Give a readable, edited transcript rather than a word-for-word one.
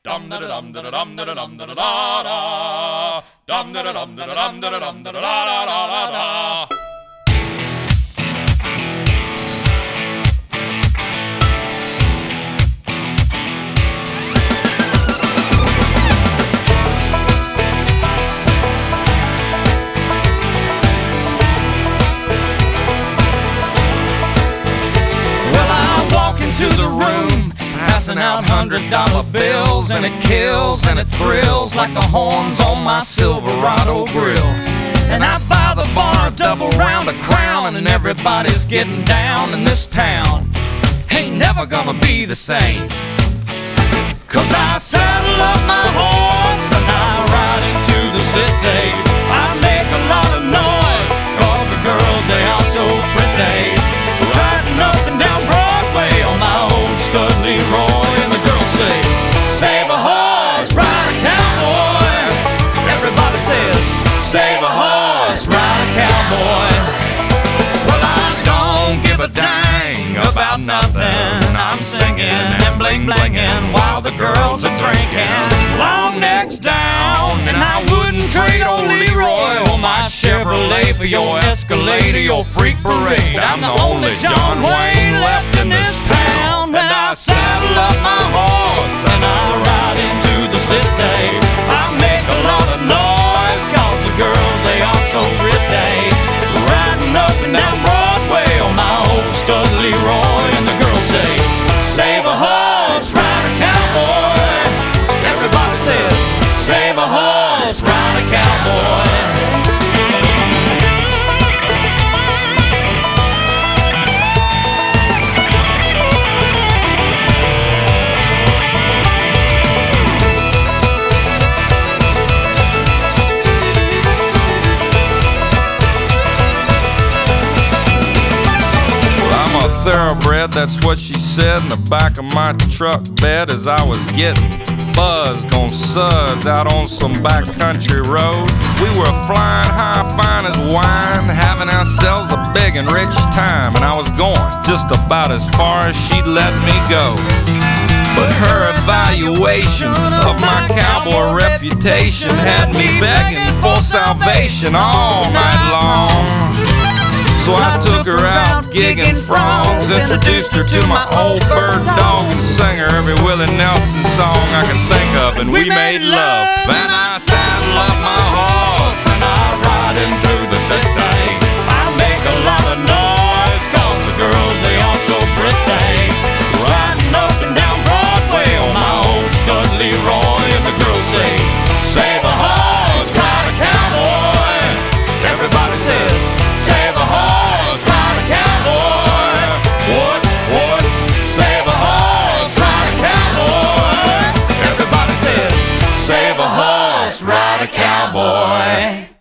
Dum da dum da dum da dum da da da. Dum da dum da dum da dum da da da da. To the room, passing out $100 bills, and it kills and it thrills like the horns on my Silverado grill. And I buy the bar a double round of Crown, and everybody's getting down in this town. Ain't never gonna be the same, 'cause I saddle up my horse and I ride into the city. I make a lot of noise 'cause the girls, they are so pretty. Riding up and down Broadway on my old stud Leroy, and the girls say, save a horse, ride a cowboy. Everybody says, save a horse, ride a cowboy. Well, I don't give a dang about nothing. I'm singing and bling blinging while the girls are drinking. Long necks down, and I wouldn't trade old Leroy or my Chevrolet for your Escalade or your Freak Parade. I'm the only John Wayne left in this town. And I saddle up my horse and I ride into the city. I make a lot of noise 'cause the girls, they are so pretty. Riding up and down Broadway on my old stud Leroy, and the girls say, save a horse, ride a cowboy. Everybody says, save a horse, ride a cowboy. Thoroughbred, that's what she said in the back of my truck bed as I was getting buzzed on suds out on some backcountry road. We were flying high, fine as wine, having ourselves a big and rich time, and I was going just about as far as she'd let me go. But her evaluation of my cowboy reputation had me begging for salvation all night long. So I took her out gigging frogs, introduced her to my old bird dog, and sang her every Willie Nelson song I can think of, and we made love. Then I saddle up my horse and I ride into the city. I make a lot of noise 'cause the girls, they are so pretty. Riding up and down Broadway on my old stud Leroy, and the girls say, save a horse, ride a cowboy. Everybody says, save a horse, ride a cowboy. What? Save a horse, ride a cowboy. Everybody says, save a horse, ride a cowboy.